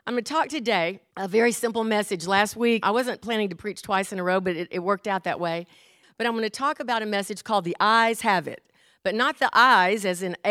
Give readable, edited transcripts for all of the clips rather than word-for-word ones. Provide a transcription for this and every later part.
I'm going to talk today a very simple message. Last week, I wasn't planning to preach twice in a row, but it worked out that way. But I'm going to talk about a message called The Eyes Have It. But not the eyes as in,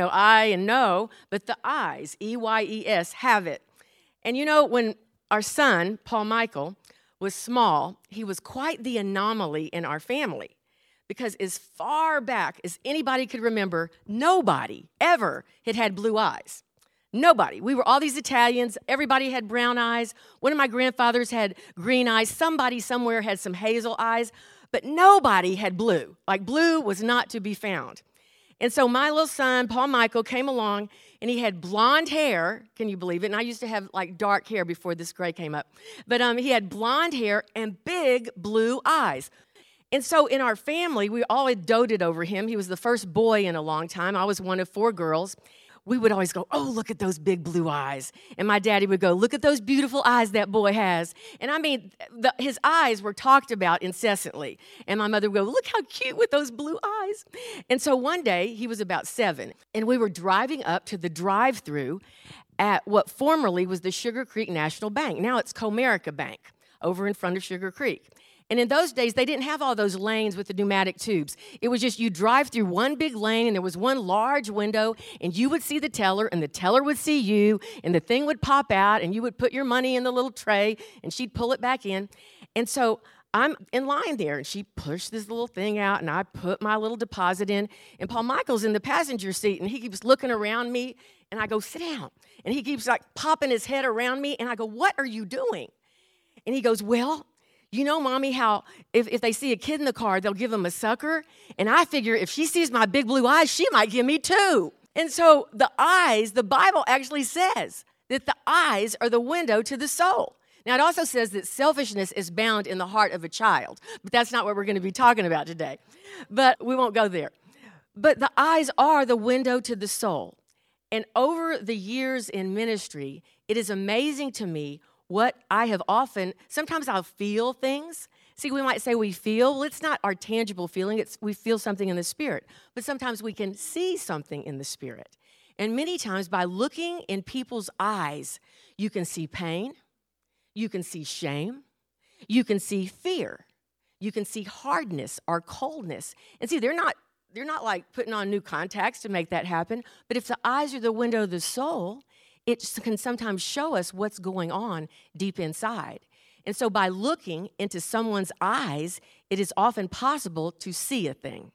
I and no, but the eyes, E-Y-E-S, have it. And when our son, Paul Michael, was small, he was quite the anomaly in our family. Because as far back as anybody could remember, nobody ever had blue eyes. Nobody. We were all these Italians. Everybody had brown eyes. One of my grandfathers had green eyes. Somebody somewhere had some hazel eyes. But nobody had blue. Like blue was not to be found. And so my little son, Paul Michael, came along, and he had blonde hair. Can you believe it? And I used to have like dark hair before this gray came up. But he had blonde hair and big blue eyes. And so in our family, we all had doted over him. He was the first boy in a long time. I was one of 4 girls. We would always go, oh, look at those big blue eyes. And my daddy would go, look at those beautiful eyes that boy has. And I mean, his eyes were talked about incessantly. And my mother would go, look how cute with those blue eyes. And so one day, he was about 7, and we were driving up to the drive-thru at what formerly was the Sugar Creek National Bank. Now it's Comerica Bank over in front of Sugar Creek. And in those days, they didn't have all those lanes with the pneumatic tubes. It was just you drive through one big lane, and there was one large window, and you would see the teller, and the teller would see you, and the thing would pop out, and you would put your money in the little tray, and she'd pull it back in. And so I'm in line there, and she pushed this little thing out, and I put my little deposit in, and Paul Michael's in the passenger seat, and he keeps looking around me, and I go, sit down. And he keeps like popping his head around me, and I go, what are you doing? And he goes, well, you know, Mommy, how if they see a kid in the car, they'll give him a sucker. And I figure if she sees my big blue eyes, she might give me 2. And so the eyes, the Bible actually says that the eyes are the window to the soul. Now, it also says that selfishness is bound in the heart of a child. But that's not what we're going to be talking about today. But we won't go there. But the eyes are the window to the soul. And over the years in ministry, it is amazing to me what I have often, sometimes I'll feel things. See, we might say we feel. Well, it's not our tangible feeling. We feel something in the spirit. But sometimes we can see something in the spirit. And many times by looking in people's eyes, you can see pain. You can see shame. You can see fear. You can see hardness or coldness. And see, they're not like putting on new contacts to make that happen. But if the eyes are the window of the soul, it can sometimes show us what's going on deep inside. And so by looking into someone's eyes, it is often possible to see a thing.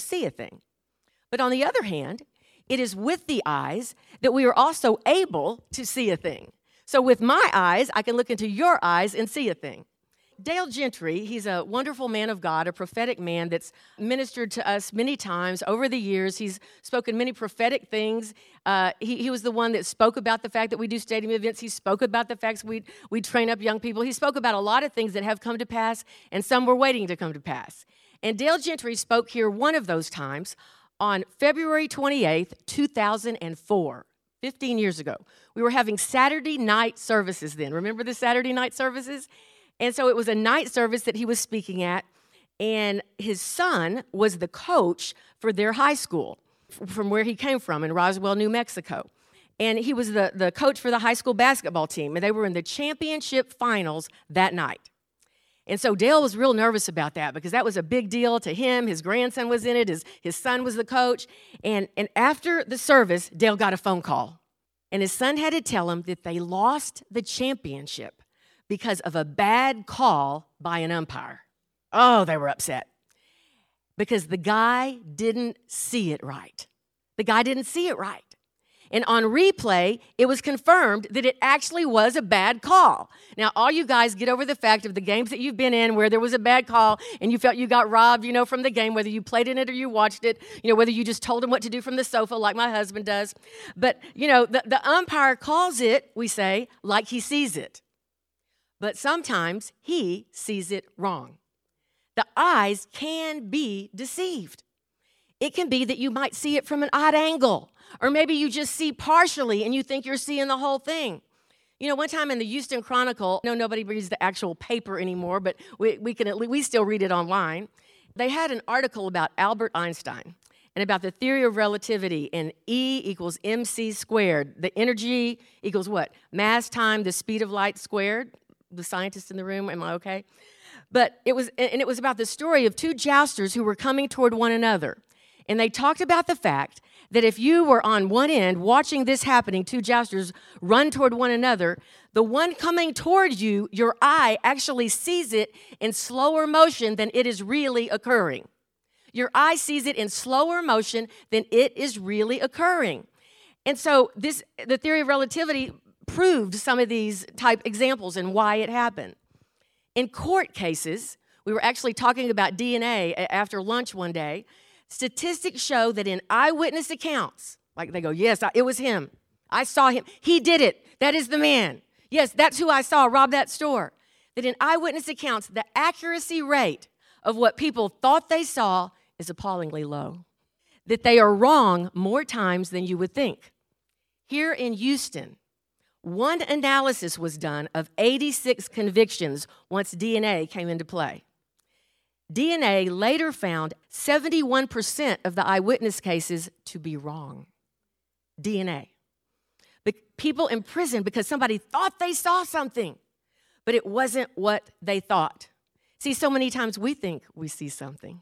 But on the other hand, it is with the eyes that we are also able to see a thing. So with my eyes, I can look into your eyes and see a thing. Dale Gentry, he's a wonderful man of God, a prophetic man that's ministered to us many times over the years. He's spoken many prophetic things. He was the one that spoke about the fact that we do stadium events. He spoke about the fact we train up young people. He spoke about a lot of things that have come to pass, and some were waiting to come to pass. And Dale Gentry spoke here one of those times on February 28th, 2004. 15 years ago. We were having Saturday night services then. Remember the Saturday night services? And so it was a night service that he was speaking at, and his son was the coach for their high school from where he came from in Roswell, New Mexico. And he was the coach for the high school basketball team, and they were in the championship finals that night. And so Dale was real nervous about that because that was a big deal to him. His grandson was in it. His son was the coach. And after the service, Dale got a phone call, and his son had to tell him that they lost the championship because of a bad call by an umpire. Oh, they were upset because the guy didn't see it right. And on replay, it was confirmed that it actually was a bad call. Now, all you guys get over the fact of the games that you've been in where there was a bad call and you felt you got robbed, from the game, whether you played in it or you watched it, whether you just told him what to do from the sofa like my husband does. But, the umpire calls it, we say, like he sees it. But sometimes he sees it wrong. The eyes can be deceived. It can be that you might see it from an odd angle, or maybe you just see partially and you think you're seeing the whole thing. One time in the Houston Chronicle, nobody reads the actual paper anymore, but we still read it online. They had an article about Albert Einstein. and about the theory of relativity and E equals mc squared. The energy equals what? Mass times the speed of light squared. The scientists in the room, am I okay? But it was about the story of two jousters who were coming toward one another. And they talked about the fact that if you were on one end watching this happening, two jousters run toward one another, the one coming toward you, your eye actually sees it in slower motion than it is really occurring. Your eye sees it in slower motion than it is really occurring. And so the theory of relativity proved some of these type examples and why it happened. In court cases, we were actually talking about DNA after lunch one day. Statistics show that in eyewitness accounts, like they go, yes, it was him. I saw him. He did it. That is the man. Yes, that's who I saw rob that store. That in eyewitness accounts, the accuracy rate of what people thought they saw is appallingly low. That they are wrong more times than you would think. Here in Houston, one analysis was done of 86 convictions once DNA came into play. DNA later found 71% of the eyewitness cases to be wrong. DNA. But people in prison because somebody thought they saw something, but it wasn't what they thought. See, so many times we think we see something,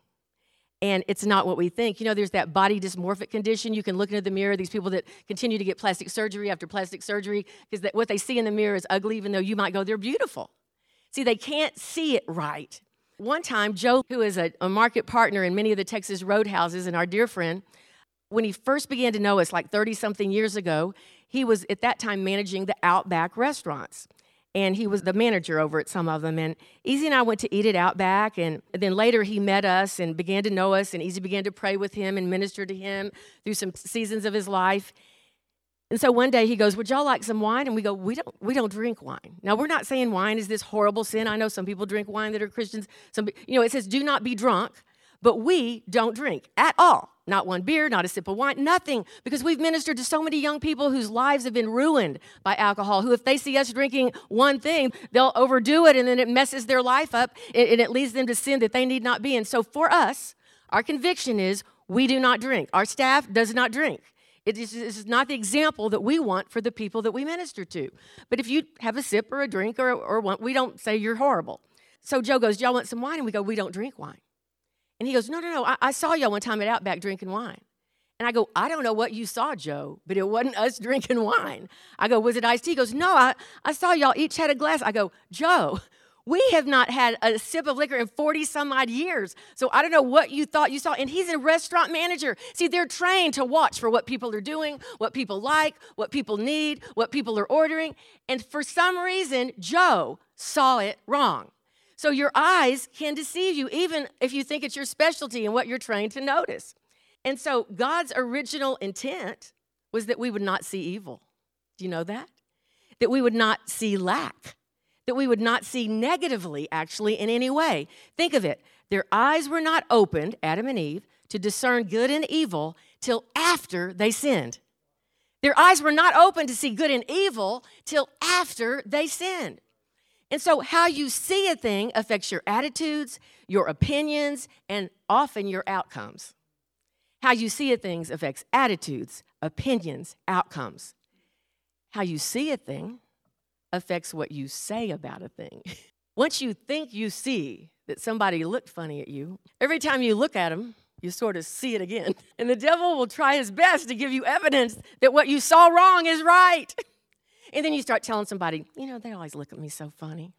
and it's not what we think. You know, there's that body dysmorphic condition. You can look into the mirror, these people that continue to get plastic surgery after plastic surgery, because what they see in the mirror is ugly, even though you might go, they're beautiful. See, they can't see it right. One time, Joe, who is a market partner in many of the Texas roadhouses and our dear friend, when he first began to know us like 30-something years ago, he was at that time managing the Outback restaurants. And he was the manager over at some of them. And Easy and I went to eat at Outback. And then later he met us and began to know us. And Easy began to pray with him and minister to him through some seasons of his life. And so one day he goes, would y'all like some wine? And we go, we don't drink wine. Now, we're not saying wine is this horrible sin. I know some people drink wine that are Christians. It says do not be drunk. But we don't drink at all. Not one beer, not a sip of wine, nothing. Because we've ministered to so many young people whose lives have been ruined by alcohol, who if they see us drinking one thing, they'll overdo it, and then it messes their life up, and it leads them to sin that they need not be in. So for us, our conviction is we do not drink. Our staff does not drink. This is not the example that we want for the people that we minister to. But if you have a sip or a drink or one, we don't say you're horrible. So Joe goes, do y'all want some wine? And we go, we don't drink wine. And he goes, no, I saw y'all one time at Outback drinking wine. And I go, I don't know what you saw, Joe, but it wasn't us drinking wine. I go, was it iced tea? He goes, no, I saw y'all each had a glass. I go, Joe, we have not had a sip of liquor in 40-some-odd years. So I don't know what you thought you saw. And he's a restaurant manager. See, they're trained to watch for what people are doing, what people like, what people need, what people are ordering. And for some reason, Joe saw it wrong. So your eyes can deceive you, even if you think it's your specialty and what you're trained to notice. And so God's original intent was that we would not see evil. Do you know that? That we would not see lack. That we would not see negatively, actually, in any way. Think of it. Their eyes were not opened, Adam and Eve, to discern good and evil till after they sinned. Their eyes were not open to see good and evil till after they sinned. And so how you see a thing affects your attitudes, your opinions, and often your outcomes. How you see a thing affects attitudes, opinions, outcomes. How you see a thing affects what you say about a thing. Once you think you see that somebody looked funny at you, every time you look at them, you sort of see it again. And the devil will try his best to give you evidence that what you saw wrong is right. And then you start telling somebody, they always look at me so funny.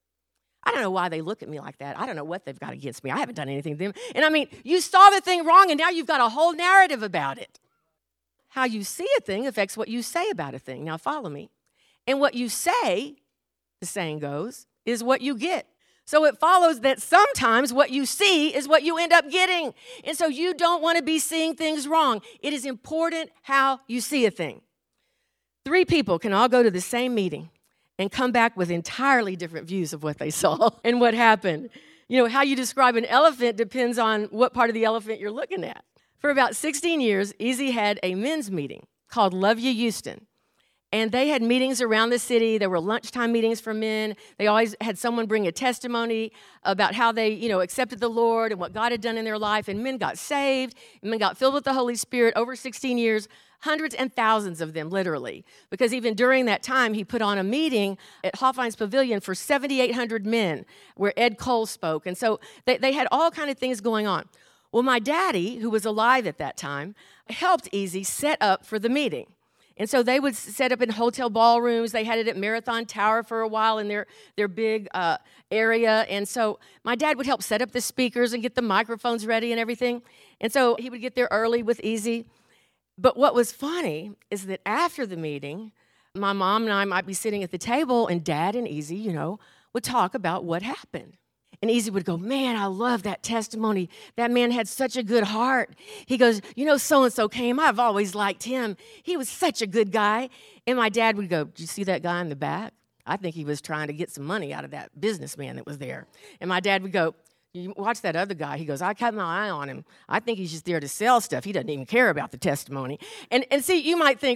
I don't know why they look at me like that. I don't know what they've got against me. I haven't done anything to them. And you saw the thing wrong, and now you've got a whole narrative about it. How you see a thing affects what you say about a thing. Now, follow me. And what you say, the saying goes, is what you get. So it follows that sometimes what you see is what you end up getting. And so you don't want to be seeing things wrong. It is important how you see a thing. 3 people can all go to the same meeting and come back with entirely different views of what they saw and what happened. How you describe an elephant depends on what part of the elephant you're looking at. For about 16 years, Easy had a men's meeting called Love You Houston. And they had meetings around the city. There were lunchtime meetings for men. They always had someone bring a testimony about how they, accepted the Lord and what God had done in their life. And men got saved. And men got filled with the Holy Spirit over 16 years, hundreds and thousands of them, literally. Because even during that time, he put on a meeting at Hofheinz Pavilion for 7,800 men where Ed Cole spoke. And so they had all kind of things going on. Well, my daddy, who was alive at that time, helped Easy set up for the meeting. And so they would set up in hotel ballrooms. They had it at Marathon Tower for a while in their big area. And so my dad would help set up the speakers and get the microphones ready and everything. And so he would get there early with Easy. But what was funny is that after the meeting, my mom and I might be sitting at the table, and Dad and Easy, would talk about what happened. And Easy would go, man, I love that testimony. That man had such a good heart. He goes, so-and-so came. I've always liked him. He was such a good guy. And my dad would go, did you see that guy in the back? I think he was trying to get some money out of that businessman that was there. And my dad would go, you watch that other guy. He goes, I kept my eye on him. I think he's just there to sell stuff. He doesn't even care about the testimony. And see, you might think,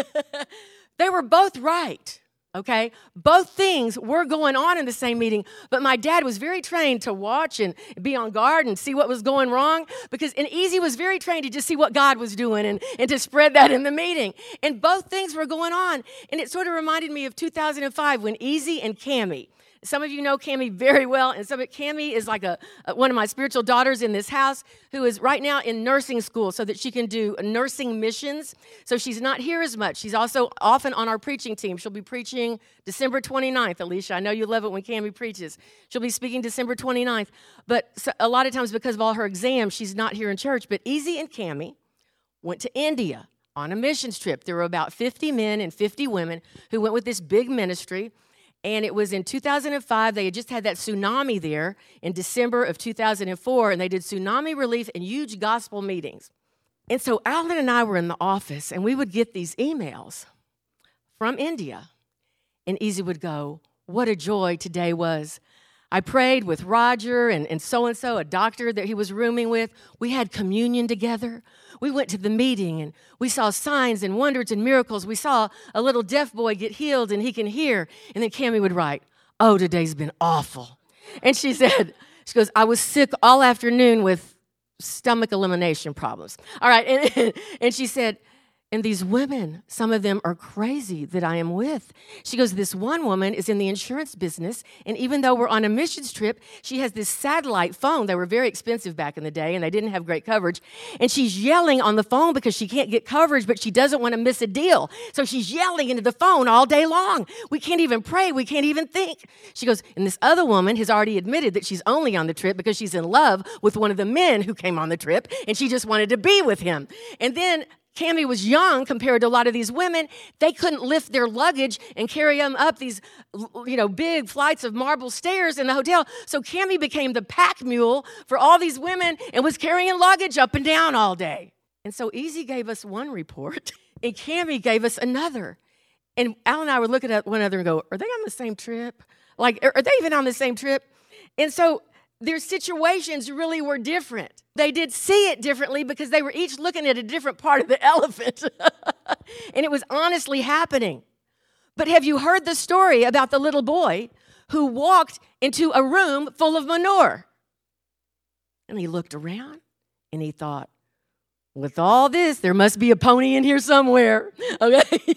they were both right. Okay, both things were going on in the same meeting, but my dad was very trained to watch and be on guard and see what was going wrong, and Easy was very trained to just see what God was doing and to spread that in the meeting. And both things were going on, and it sort of reminded me of 2005 when Easy and Cammie. Some of you know Cammie very well, and Cammie is like one of my spiritual daughters in this house who is right now in nursing school so that she can do nursing missions. So she's not here as much. She's also often on our preaching team. She'll be preaching December 29th, Alicia. I know you love it when Cammie preaches. She'll be speaking December 29th. But a lot of times because of all her exams, she's not here in church. But Easy and Cammie went to India on a missions trip. There were about 50 men and 50 women who went with this big ministry. And it was in 2005, they had just had that tsunami there in December of 2004, and they did tsunami relief and huge gospel meetings. And so Alan and I were in the office, and we would get these emails from India. And Easy would go, what a joy today was. I prayed with Roger and so-and-so, a doctor that he was rooming with. We had communion together. We went to the meeting, and we saw signs and wonders and miracles. We saw a little deaf boy get healed, and he can hear. And then Cammie would write, oh, today's been awful. And she goes, I was sick all afternoon with stomach elimination problems. All right, and she said, and these women, some of them are crazy that I am with. She goes, this one woman is in the insurance business, and even though we're on a missions trip, she has this satellite phone. They were very expensive back in the day, and they didn't have great coverage. And she's yelling on the phone because she can't get coverage, but she doesn't want to miss a deal. So she's yelling into the phone all day long. We can't even pray. We can't even think. She goes, and this other woman has already admitted that she's only on the trip because she's in love with one of the men who came on the trip, and she just wanted to be with him. And then Cammie was young compared to a lot of these women. They couldn't lift their luggage and carry them up these, big flights of marble stairs in the hotel. So Cammie became the pack mule for all these women and was carrying luggage up and down all day. And so Easy gave us one report, and Cammie gave us another. And Al and I would look at one another and go, are they on the same trip? Like, are they even on the same trip? And so their situations really were different. They did see it differently because they were each looking at a different part of the elephant. And it was honestly happening. But have you heard the story about the little boy who walked into a room full of manure? And he looked around and he thought, with all this, there must be a pony in here somewhere. Okay?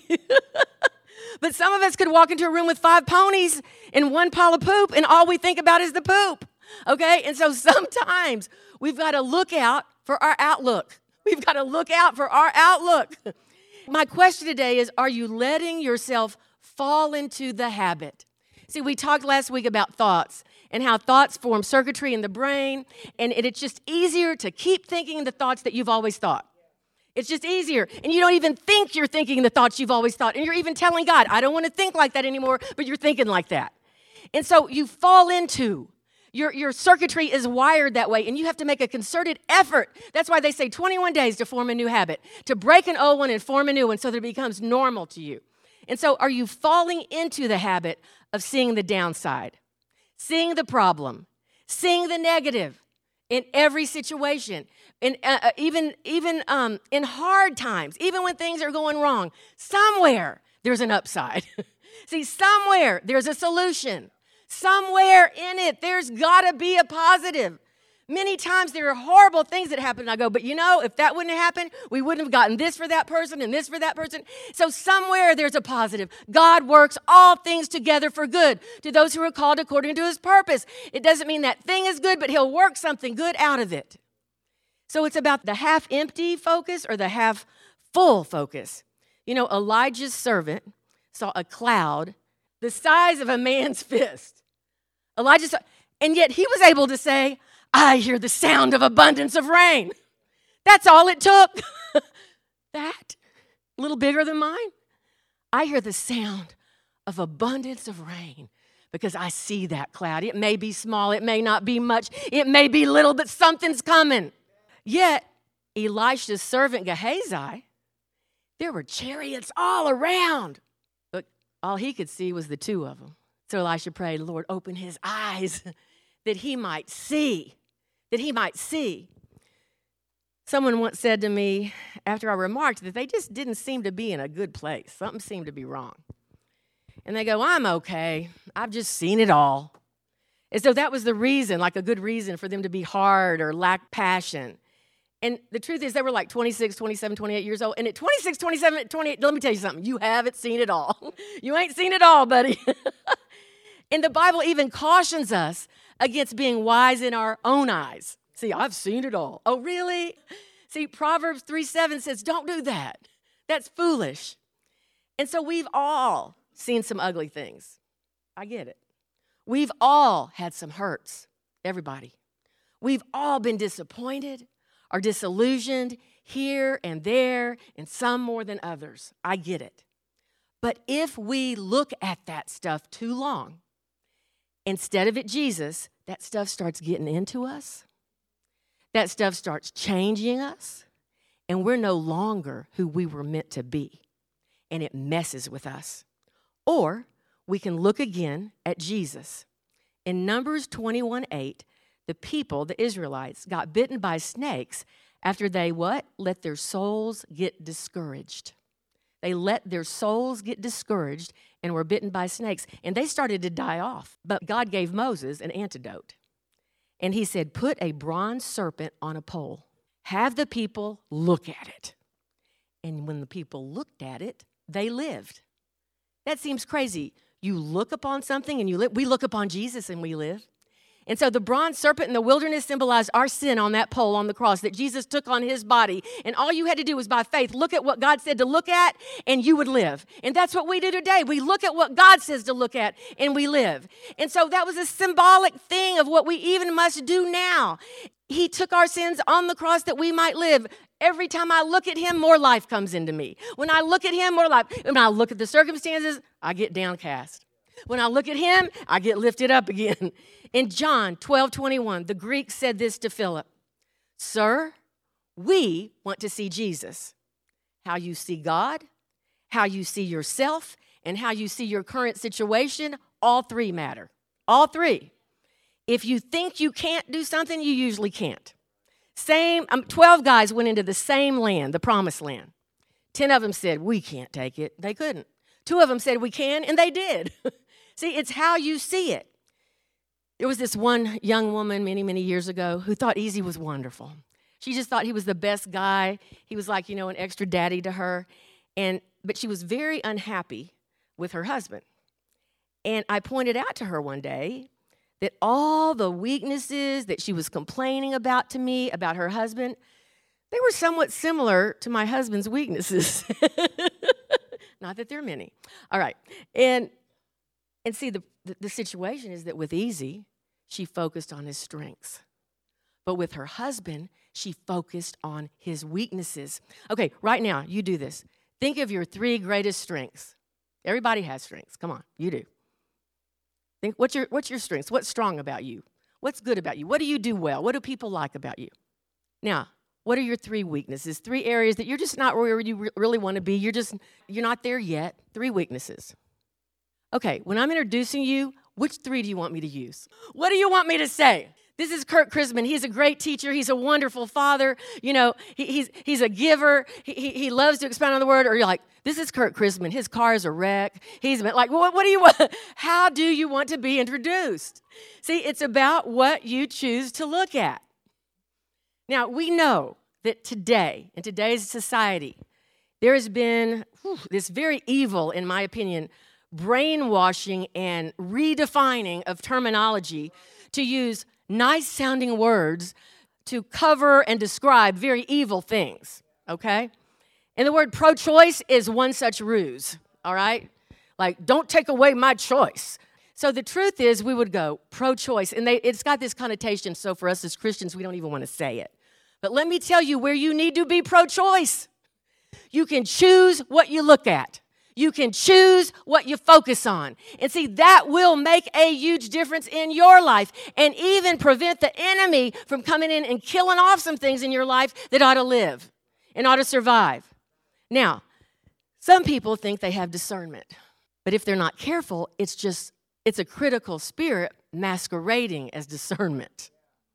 But some of us could walk into a room with 5 ponies and 1 pile of poop, and all we think about is the poop. Okay, and so sometimes we've got to look out for our outlook. We've got to look out for our outlook. My question today is, are you letting yourself fall into the habit? See, we talked last week about thoughts and how thoughts form circuitry in the brain, and it's just easier to keep thinking the thoughts that you've always thought. It's just easier, and you don't even think you're thinking the thoughts you've always thought, and you're even telling God, I don't want to think like that anymore, but you're thinking like that. And so you fall into Your circuitry is wired that way, and you have to make a concerted effort. That's why they say 21 days to form a new habit, to break an old one and form a new one so that it becomes normal to you. And so are you falling into the habit of seeing the downside, seeing the problem, seeing the negative in every situation, and even in hard times, even when things are going wrong? Somewhere there's an upside. See, somewhere there's a solution. Somewhere in it, there's got to be a positive. Many times there are horrible things that happen, and I go, but you know, if that wouldn't have happened, we wouldn't have gotten this for that person and this for that person. So somewhere there's a positive. God works all things together for good to those who are called according to his purpose. It doesn't mean that thing is good, but he'll work something good out of it. So it's about the half-empty focus or the half-full focus. You know, Elijah's servant saw a cloud the size of a man's fist. Elijah saw, and yet he was able to say, I hear the sound of abundance of rain. That's all it took. That, a little bigger than mine. I hear the sound of abundance of rain because I see that cloud. It may be small, it may not be much, it may be little, but something's coming. Yet, Elisha's servant Gehazi, there were chariots all around. But all he could see was the two of them. So Elisha prayed, Lord, open his eyes that he might see. That he might see. Someone once said to me after I remarked that they just didn't seem to be in a good place. Something seemed to be wrong. And they go, I'm okay. I've just seen it all. As though that was the reason, like a good reason for them to be hard or lack passion. And the truth is they were like 26, 27, 28 years old. And at 26, 27, 28, let me tell you something. You haven't seen it all. You ain't seen it all, buddy. And the Bible even cautions us against being wise in our own eyes. See, I've seen it all. Oh, really? See, Proverbs 3:7 says, don't do that. That's foolish. And so we've all seen some ugly things. I get it. We've all had some hurts. Everybody. We've all been disappointed or disillusioned here and there, and some more than others. I get it. But if we look at that stuff too long, instead of at Jesus, that stuff starts getting into us. That stuff starts changing us. And we're no longer who we were meant to be. And it messes with us. Or we can look again at Jesus. In Numbers 21:8, the people, the Israelites, got bitten by snakes after they what? Let their souls get discouraged. They let their souls get discouraged and were bitten by snakes. And they started to die off. But God gave Moses an antidote. And he said, put a bronze serpent on a pole. Have the people look at it. And when the people looked at it, they lived. That seems crazy. You look upon something and you live. We look upon Jesus and we live. And so the bronze serpent in the wilderness symbolized our sin on that pole on the cross that Jesus took on his body. And all you had to do was by faith look at what God said to look at and you would live. And that's what we do today. We look at what God says to look at and we live. And so that was a symbolic thing of what we even must do now. He took our sins on the cross that we might live. Every time I look at him, more life comes into me. When I look at him, more life. When I look at the circumstances, I get downcast. When I look at him, I get lifted up again. In John 12:21, the Greek said this to Philip, Sir, we want to see Jesus. How you see God, how you see yourself, and how you see your current situation, all three matter. All three. If you think you can't do something, you usually can't. 12 guys went into the same land, the promised land. 10 of them said, we can't take it. They couldn't. 2 of them said, we can, and they did. See, it's how you see it. There was this one young woman many, many years ago who thought Easy was wonderful. She just thought he was the best guy. He was like, an extra daddy to her. But she was very unhappy with her husband. And I pointed out to her one day that all the weaknesses that she was complaining about to me, about her husband, they were somewhat similar to my husband's weaknesses. Not that there are many. All right. And see, the situation is that with Easy, she focused on his strengths. But with her husband, she focused on his weaknesses. Okay, right now, you do this. Think of your 3 greatest strengths. Everybody has strengths. Come on, you do. Think, what's your strengths? What's strong about you? What's good about you? What do you do well? What do people like about you? Now, what are your 3 weaknesses? 3 areas that you're just not where you really want to be. You're not there yet. 3 weaknesses. Okay, when I'm introducing you, which 3 do you want me to use? What do you want me to say? This is Kirk Chrisman. He's a great teacher. He's a wonderful father. He's a giver. He loves to expound on the word. Or you're like, this is Kirk Chrisman. His car is a wreck. He's like, what do you want? How do you want to be introduced? See, it's about what you choose to look at. Now, we know that today, in today's society, there has been this very evil, in my opinion, brainwashing and redefining of terminology to use nice-sounding words to cover and describe very evil things, okay? And the word pro-choice is one such ruse, all right? Like, don't take away my choice. So the truth is we would go pro-choice, and it's got this connotation, so for us as Christians, we don't even want to say it. But let me tell you where you need to be pro-choice. You can choose what you look at. You can choose what you focus on. And see, that will make a huge difference in your life and even prevent the enemy from coming in and killing off some things in your life that ought to live and ought to survive. Now, some people think they have discernment, but if they're not careful, it's a critical spirit masquerading as discernment.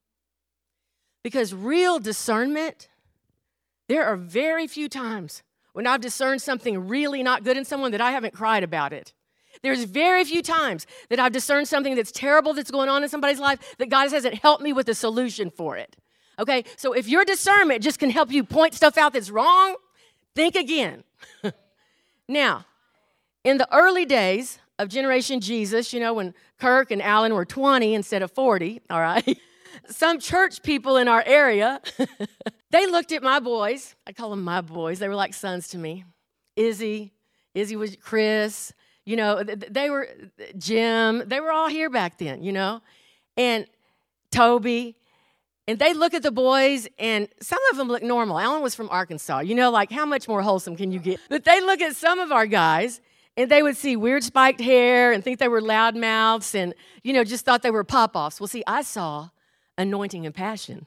Because real discernment, there are very few times when I've discerned something really not good in someone that I haven't cried about it. There's very few times that I've discerned something that's terrible that's going on in somebody's life that God hasn't helped me with a solution for it. Okay, so if your discernment just can help you point stuff out that's wrong, think again. Now, in the early days of Generation Jesus, when Kirk and Alan were 20 instead of 40, all right, some church people in our area, they looked at my boys. I call them my boys. They were like sons to me. Izzy was Chris, they were Jim. They were all here back then, and Toby. And they look at the boys, and some of them look normal. Alan was from Arkansas. Like how much more wholesome can you get? But they look at some of our guys, and they would see weird spiked hair and think they were loudmouths and, just thought they were pop-offs. Well, see, I saw anointing and passion.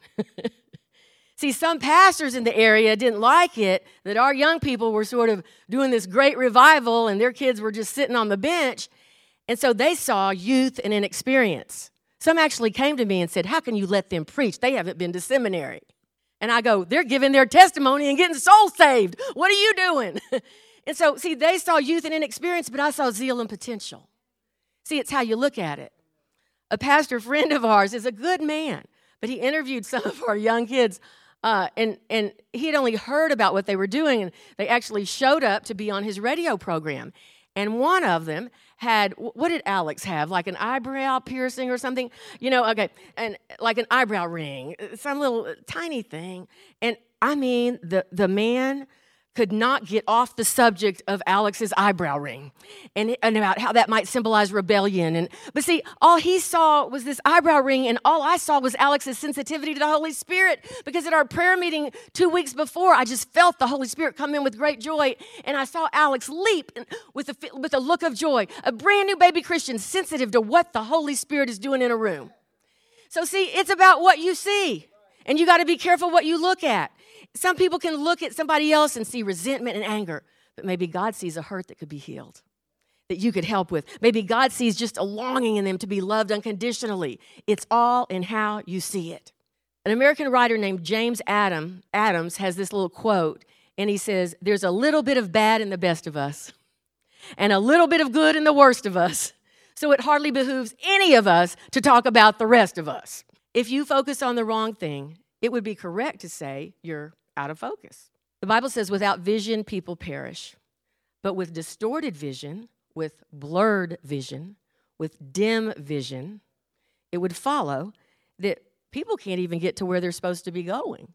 See, some pastors in the area didn't like it that our young people were sort of doing this great revival and their kids were just sitting on the bench. And so they saw youth and inexperience. Some actually came to me and said, how can you let them preach? They haven't been to seminary. And I go, they're giving their testimony and getting souls saved. What are you doing? And so, see, they saw youth and inexperience, but I saw zeal and potential. See, it's how you look at it. A pastor friend of ours is a good man, but he interviewed some of our young kids, and he had only heard about what they were doing, and they actually showed up to be on his radio program. And one of them had, what did Alex have, like an eyebrow piercing or something? And like an eyebrow ring, some little tiny thing. And I mean, the man could not get off the subject of Alex's eyebrow ring and about how that might symbolize rebellion. But see, all he saw was this eyebrow ring, and all I saw was Alex's sensitivity to the Holy Spirit, because at our prayer meeting 2 weeks before, I just felt the Holy Spirit come in with great joy, and I saw Alex leap with a look of joy, a brand new baby Christian, sensitive to what the Holy Spirit is doing in a room. So see, it's about what you see, and you got to be careful what you look at. Some people can look at somebody else and see resentment and anger, but maybe God sees a hurt that could be healed, that you could help with. Maybe God sees just a longing in them to be loved unconditionally. It's all in how you see it. An American writer named James Adams has this little quote, and he says, there's a little bit of bad in the best of us and a little bit of good in the worst of us, so it hardly behooves any of us to talk about the rest of us. If you focus on the wrong thing, it would be correct to say you're out of focus. The Bible says, without vision, people perish. But with distorted vision, with blurred vision, with dim vision, it would follow that people can't even get to where they're supposed to be going.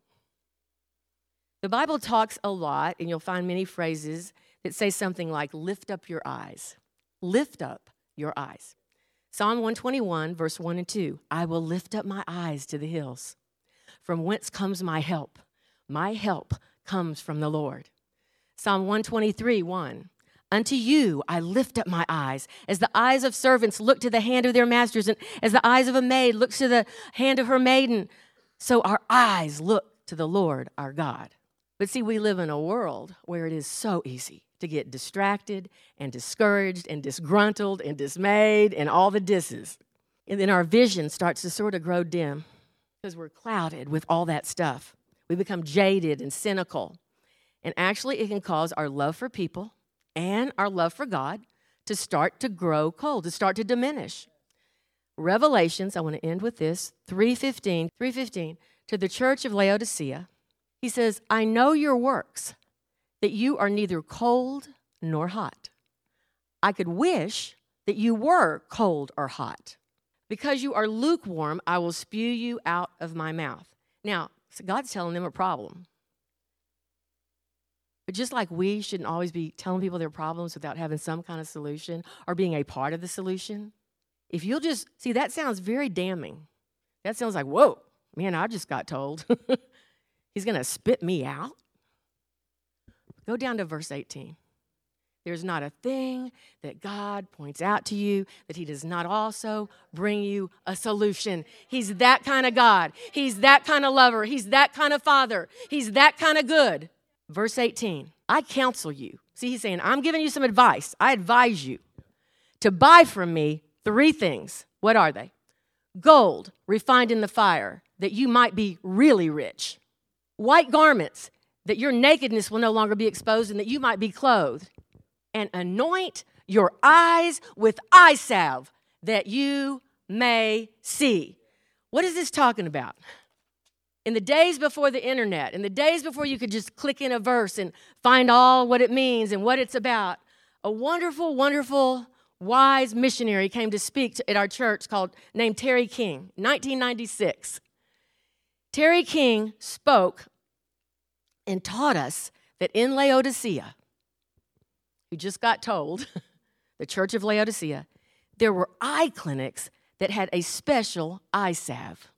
The Bible talks a lot, and you'll find many phrases that say something like, lift up your eyes. Lift up your eyes. Psalm 121, verse 1 and 2, I will lift up my eyes to the hills. From whence comes my help? My help comes from the Lord. Psalm 123, 1. Unto you I lift up my eyes, as the eyes of servants look to the hand of their masters, and as the eyes of a maid looks to the hand of her maiden, so our eyes look to the Lord our God. But see, we live in a world where it is so easy to get distracted and discouraged and disgruntled and dismayed and all the disses. And then our vision starts to sort of grow dim because we're clouded with all that stuff. We become jaded and cynical. And actually, it can cause our love for people and our love for God to start to grow cold, to start to diminish. Revelations, I want to end with this, 3:15, to the church of Laodicea, he says, I know your works, that you are neither cold nor hot. I could wish that you were cold or hot. Because you are lukewarm, I will spew you out of my mouth. Now, so God's telling them a problem. But just like we shouldn't always be telling people their problems without having some kind of solution or being a part of the solution, if you'll just, see, that sounds very damning. That sounds like, whoa, man, I just got told he's going to spit me out. Go down to verse 18. There's not a thing that God points out to you that he does not also bring you a solution. He's that kind of God. He's that kind of lover. He's that kind of father. He's that kind of good. Verse 18, I counsel you. See, he's saying, I'm giving you some advice. I advise you to buy from me 3 things. What are they? Gold refined in the fire, that you might be really rich. White garments, that your nakedness will no longer be exposed and that you might be clothed. And anoint your eyes with eye salve, that you may see. What is this talking about? In the days before the internet, in the days before you could just click in a verse and find all what it means and what it's about, a wonderful, wonderful, wise missionary came to speak at our church named Terry King, 1996. Terry King spoke and taught us that in Laodicea, who just got told, the church of Laodicea, there were eye clinics that had a special eye salve.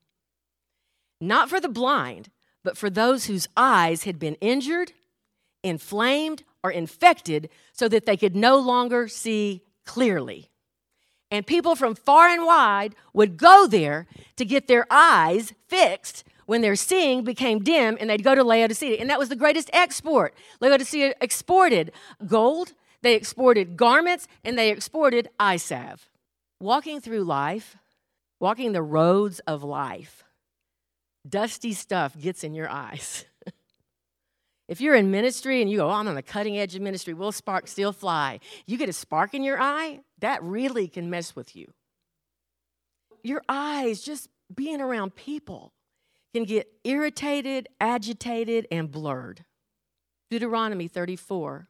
Not for the blind, but for those whose eyes had been injured, inflamed, or infected so that they could no longer see clearly. And people from far and wide would go there to get their eyes fixed when their seeing became dim, and they'd go to Laodicea. And that was the greatest export. Laodicea exported gold, they exported garments, and they exported eye salve. Walking through life, walking the roads of life, dusty stuff gets in your eyes. If you're in ministry and you go, I'm on the cutting edge of ministry, will sparks still fly? You get a spark in your eye, that really can mess with you. Your eyes, just being around people, can get irritated, agitated, and blurred. Deuteronomy 34,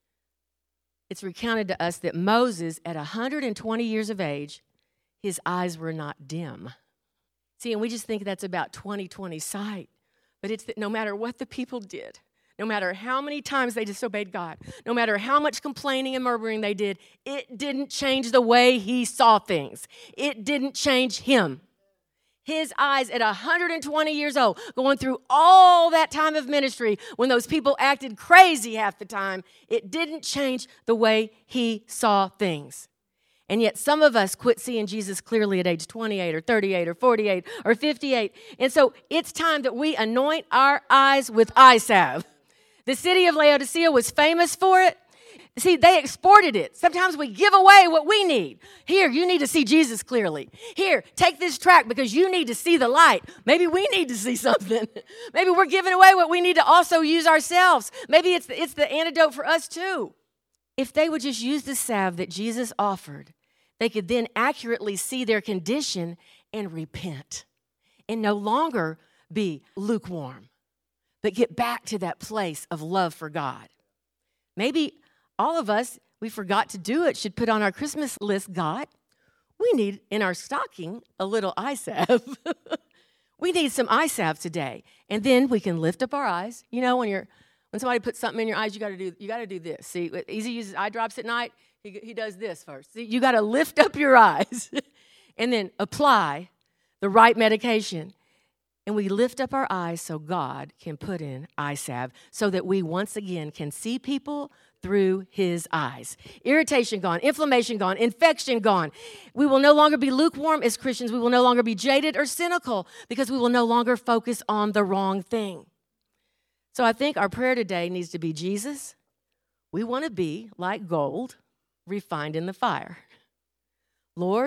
it's recounted to us that Moses, at 120 years of age, his eyes were not dim. See, and we just think that's about 20/20 sight. But it's that no matter what the people did, no matter how many times they disobeyed God, no matter how much complaining and murmuring they did, it didn't change the way he saw things. It didn't change him. His eyes at 120 years old, going through all that time of ministry when those people acted crazy half the time, it didn't change the way he saw things. And yet some of us quit seeing Jesus clearly at age 28 or 38 or 48 or 58. And so it's time that we anoint our eyes with eye salve. The city of Laodicea was famous for it. See, they exported it. Sometimes we give away what we need. Here, you need to see Jesus clearly. Here, take this tract because you need to see the light. Maybe we need to see something. Maybe we're giving away what we need to also use ourselves. Maybe it's the antidote for us too. If they would just use the salve that Jesus offered, they could then accurately see their condition and repent and no longer be lukewarm, but get back to that place of love for God. Maybe all of us, we forgot to do it, should put on our Christmas list, God, we need in our stocking a little eye salve. We need some eye salve today. And then we can lift up our eyes. You know, when somebody puts something in your eyes, you got to do this. See, Easy uses eye drops at night. He does this first. See, you got to lift up your eyes and then apply the right medication. And we lift up our eyes so God can put in eye salve so that we once again can see people through his eyes. Irritation gone, inflammation gone, infection gone. We will no longer be lukewarm as Christians. We will no longer be jaded or cynical because we will no longer focus on the wrong thing. So I think our prayer today needs to be, Jesus, we want to be like gold refined in the fire. Lord,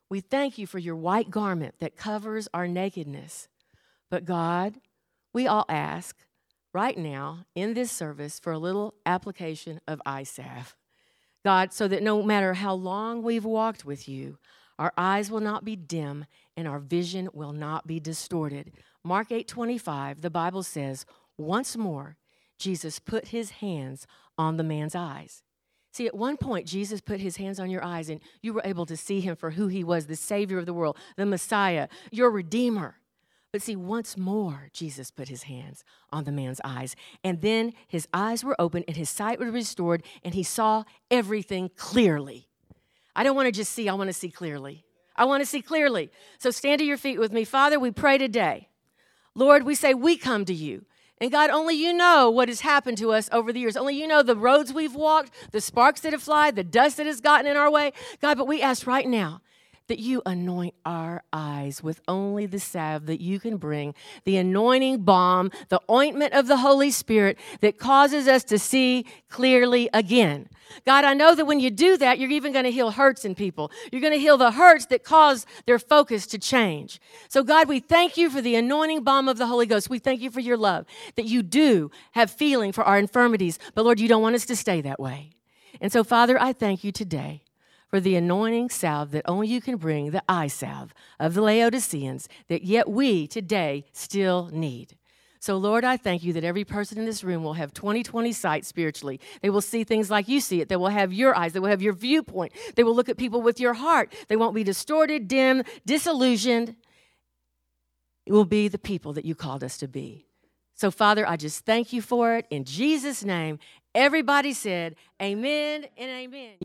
We thank you for your white garment that covers our nakedness. But God, we all ask right now in this service for a little application of eye salve. God, so that no matter how long we've walked with you, our eyes will not be dim and our vision will not be distorted. Mark 8:25, the Bible says, once more, Jesus put his hands on the man's eyes. See, at one point, Jesus put his hands on your eyes and you were able to see him for who he was, the Savior of the world, the Messiah, your Redeemer. But see, once more, Jesus put his hands on the man's eyes. And then his eyes were opened and his sight was restored and he saw everything clearly. I don't want to just see, I want to see clearly. I want to see clearly. So stand to your feet with me. Father, we pray today. Lord, we say we come to you. And God, only you know what has happened to us over the years. Only you know the roads we've walked, the sparks that have flied, the dust that has gotten in our way. God, but we ask right now that you anoint our eyes with only the salve that you can bring, the anointing balm, the ointment of the Holy Spirit that causes us to see clearly again. God, I know that when you do that, you're even going to heal hurts in people. You're going to heal the hurts that cause their focus to change. So God, we thank you for the anointing balm of the Holy Ghost. We thank you for your love, that you do have feeling for our infirmities. But Lord, you don't want us to stay that way. And so, Father, I thank you today for the anointing salve that only you can bring, the eye salve of the Laodiceans, that yet we today still need. So, Lord, I thank you that every person in this room will have 20/20 sight spiritually. They will see things like you see it. They will have your eyes. They will have your viewpoint. They will look at people with your heart. They won't be distorted, dim, disillusioned. It will be the people that you called us to be. So, Father, I just thank you for it. In Jesus' name, everybody said amen and amen.